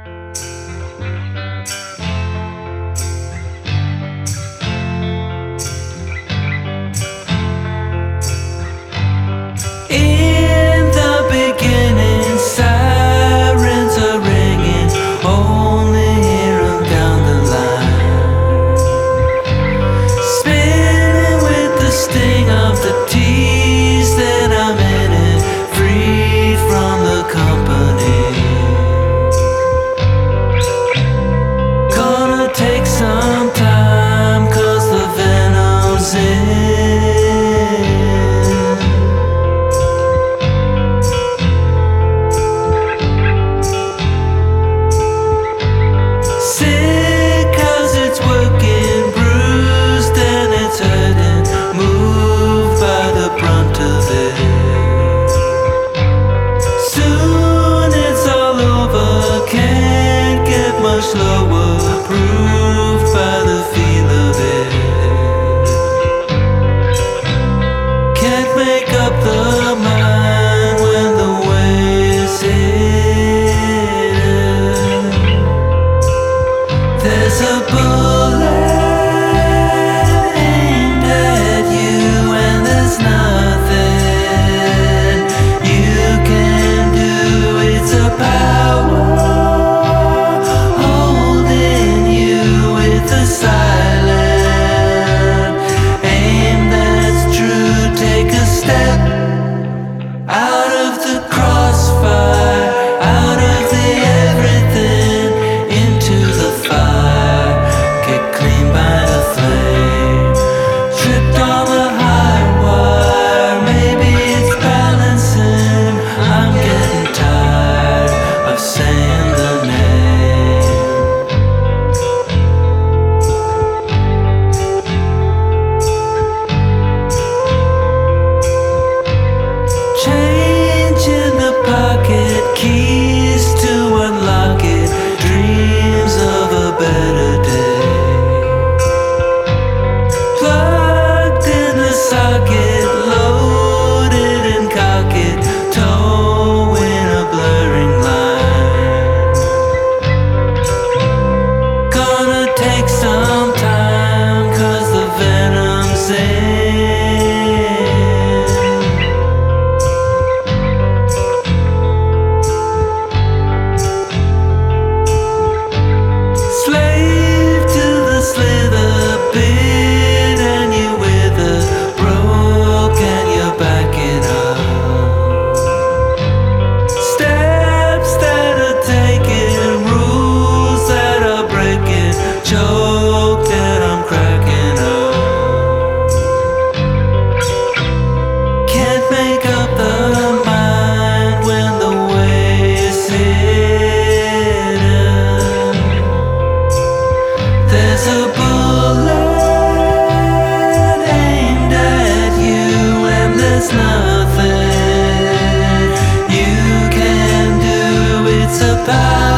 In the beginning, sirens are ringing, only hear 'em down the line. Spinning with the sting of the tease that I'm in it, freed from the company. Gonna take some time, 'cause the venom's in. Sick 'cause it's working, bruised and it's hurting, moved by the brunt of it. Soon it's all over, can't get much lower, proved by the feel of it. Can't make up the mind when the waves hit it. There's a bullet aimed at you, and there's nothing you can do. It's a power holding you with a silent aim that's true. Take a step out of the crossfire, out of the everything, into the fire. Get clean by the flame, tripped on the high wire. Maybe it's balancing. I'm getting tired of saying the name. Change in the pocket, keys to unlock it, dreams of a better day. Plugged in the socket, loaded and cock it, towing a blurring line. Gonna take some time, 'cause the venom's in. Slave to the slither, bit and you wither, broke and you're backing up. Steps that are taken, rules that are breaking, choked and I'm cracking up. Can't make up the mind when the waves hit it. There's a bullet aimed at you, and there's nothing you can do. It's a power